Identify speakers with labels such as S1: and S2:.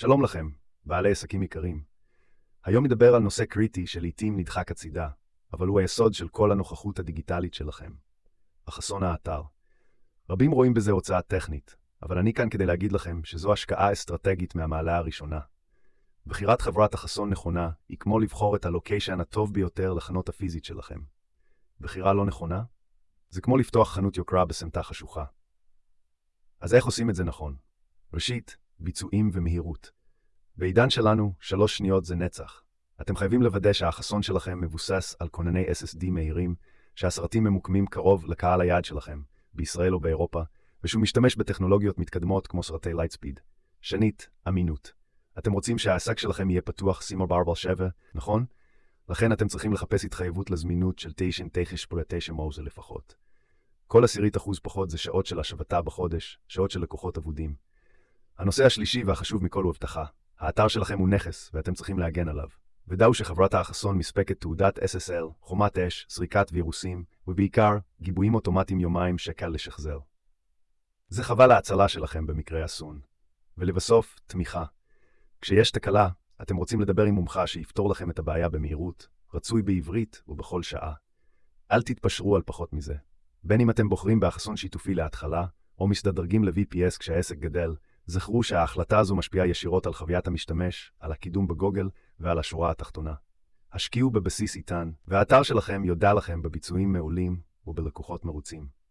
S1: שלום לכם, בעלי עסקים יקרים. היום נדבר על נושא קריטי שלעיתים נדחק הצידה, אבל הוא היסוד של כל הנוכחות הדיגיטלית שלכם. החסון האתר. רבים רואים בזה הוצאה טכנית, אבל אני כאן כדי להגיד לכם שזו השקעה אסטרטגית מהמעלה הראשונה. בחירת חברת החסון נכונה היא כמו לבחור את הלוקיישן הטוב ביותר לחנות הפיזית שלכם. בחירה לא נכונה? זה כמו לפתוח חנות יוקרה בסמטה חשוכה. אז איך עושים את זה נכון? ראשית, ביצועים ומהירות. בעידן שלנו, 3 שניות זה נצח. אתם חייבים לוודא שהחסון שלכם מבוסס על כונני SSD מהירים, שהסרטים ממוקמים קרוב לקהל היעד שלכם, בישראל או באירופה, ושהוא משתמש בטכנולוגיות מתקדמות כמו סרטי לייטספיד. שנית, אמינות. אתם רוצים שהעסק שלכם יהיה פתוח 24/7, נכון? לכן אתם צריכים לחפש התחייבות לזמינות של 99.9 מוזה לפחות. כל 0.1% פחות זה שעות של השבתה בחודש, שעות של לקוחות אבודים. הנושא השלישי והחשוב מכל הוא הבטחה. האתר שלכם הוא נכס, ואתם צריכים להגן עליו. ודאו שחברת החסון מספקת תעודת SSL, חומת אש, סריקת וירוסים, ובעיקר, גיבויים אוטומטיים יומיים שקל לשחזר. זה חבל ההצלה שלכם במקרה אסון. ולבסוף, תמיכה. כשיש תקלה, אתם רוצים לדבר עם מומחה שיפתור לכם את הבעיה במהירות, רצוי בעברית ובכל שעה. אל תתפשרו על פחות מזה. בין אם אתם בוחרים בחסון שיתופי להתחלה, או מסתדרגים ל-VPS כשהעסק גדל, זכרו שההחלטה הזו משפיעה ישירות על חוויית המשתמש, על הקידום בגוגל ועל השורה התחתונה. השקיעו בבסיס איתן, והאתר שלכם יודע לכם בביצועים מעולים ובלקוחות מרוצים.